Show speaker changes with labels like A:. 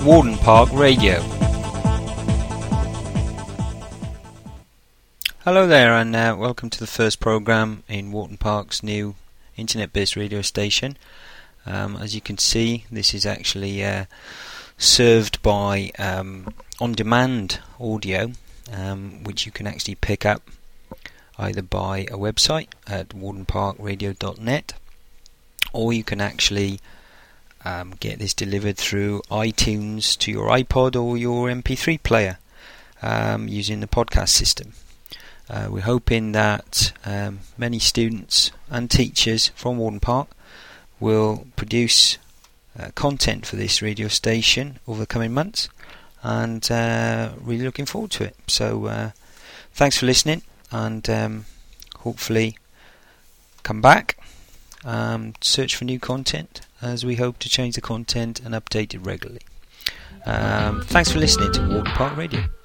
A: Warden Park Radio. Hello there, and welcome to the first programme in Warden Park's new internet-based radio station. As you can see, this is actually served by on-demand audio, which you can actually pick up either by a website at wardenparkradio.net, or you can actually get this delivered through iTunes to your iPod or your MP3 player using the podcast system. We're hoping that many students and teachers from Warden Park will produce content for this radio station over the coming months, and really looking forward to it. So thanks for listening, and hopefully come back, search for new content, as we hope to change the content and update it regularly. Thanks for listening to Warden Park Radio.